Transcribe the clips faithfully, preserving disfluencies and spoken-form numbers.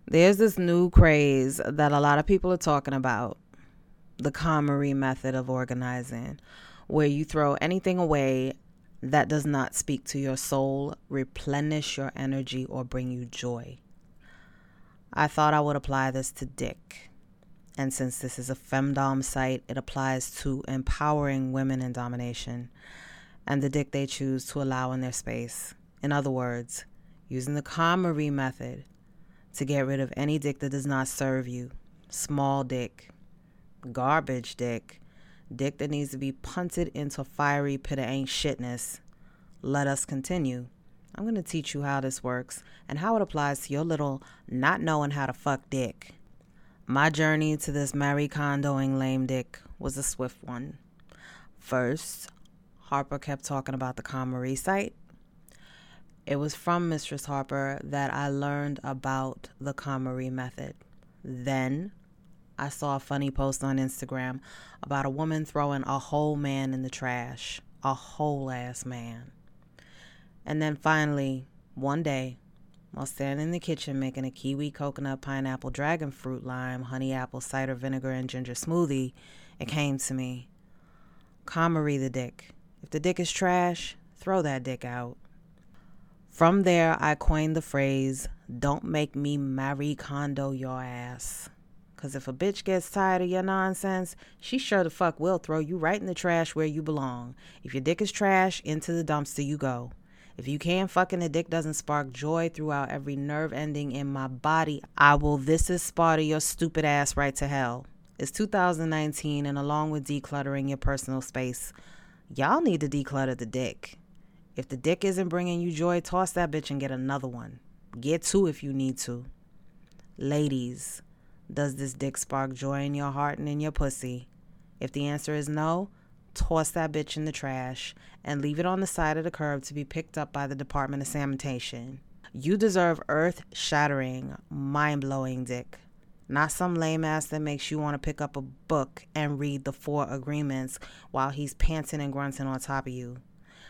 There's this new craze that a lot of people are talking about, the KonMari method of organizing, where you throw anything away that does not speak to your soul, replenish your energy, or bring you joy. I thought I would apply this to dick. And since this is a femdom site, it applies to empowering women in domination and the dick they choose to allow in their space. In other words, using the KonMari method to get rid of any dick that does not serve you. Small dick, garbage dick, dick that needs to be punted into a fiery pit of ain't shitness. Let us continue. I'm going to teach you how this works and how it applies to your little not knowing how to fuck dick. My journey to this Marie Kondoing lame dick was a swift one. First, Harper kept talking about the KonMari site. It was from Mistress Harper that I learned about the KonMari method. Then I saw a funny post on Instagram about a woman throwing a whole man in the trash. A whole ass man. And then finally, one day, while standing in the kitchen making a kiwi, coconut, pineapple, dragon fruit, lime, honey apple, cider vinegar, and ginger smoothie, it came to me. KonMari the dick. If the dick is trash, throw that dick out. From there, I coined the phrase, don't make me Marie Kondo your ass. Because if a bitch gets tired of your nonsense, she sure the fuck will throw you right in the trash where you belong. If your dick is trash, into the dumpster you go. If you can't fucking the dick doesn't spark joy throughout every nerve ending in my body, I will this is Sparta your stupid ass right to hell. It's two thousand nineteen, and along with decluttering your personal space, y'all need to declutter the dick. If the dick isn't bringing you joy, toss that bitch and get another one. Get two if you need to. Ladies, does this dick spark joy in your heart and in your pussy? If the answer is no, toss that bitch in the trash and leave it on the side of the curb to be picked up by the Department of Sanitation. You deserve earth-shattering, mind-blowing dick. Not some lame ass that makes you want to pick up a book and read the four agreements while he's panting and grunting on top of you.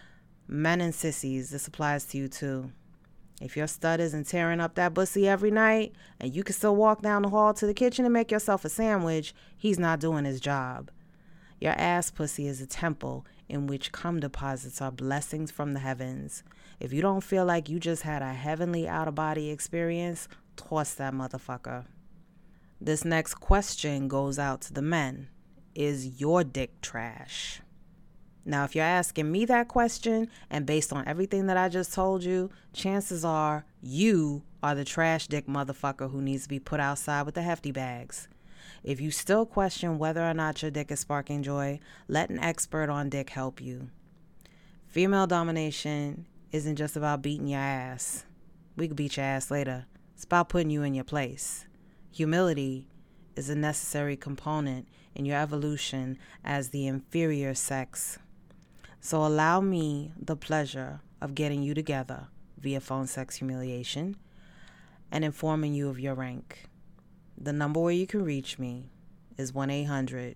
Men and sissies, this applies to you too. If your stud isn't tearing up that pussy every night and you can still walk down the hall to the kitchen and make yourself a sandwich, he's not doing his job. Your ass pussy is a temple in which cum deposits are blessings from the heavens. If you don't feel like you just had a heavenly out-of-body experience, toss that motherfucker. This next question goes out to the men. Is your dick trash? Now, if you're asking me that question, and based on everything that I just told you, chances are you are the trash dick motherfucker who needs to be put outside with the hefty bags. If you still question whether or not your dick is sparking joy, let an expert on dick help you. Female domination isn't just about beating your ass. We could beat your ass later. It's about putting you in your place. Humility is a necessary component in your evolution as the inferior sex. So allow me the pleasure of getting you together via phone sex humiliation and informing you of your rank. The number where you can reach me is one eight hundred,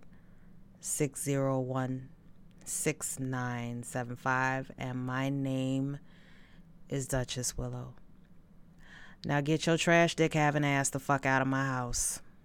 six oh one, six nine seven five, and my name is Duchess Willow. Now get your trash dick having ass the fuck out of my house.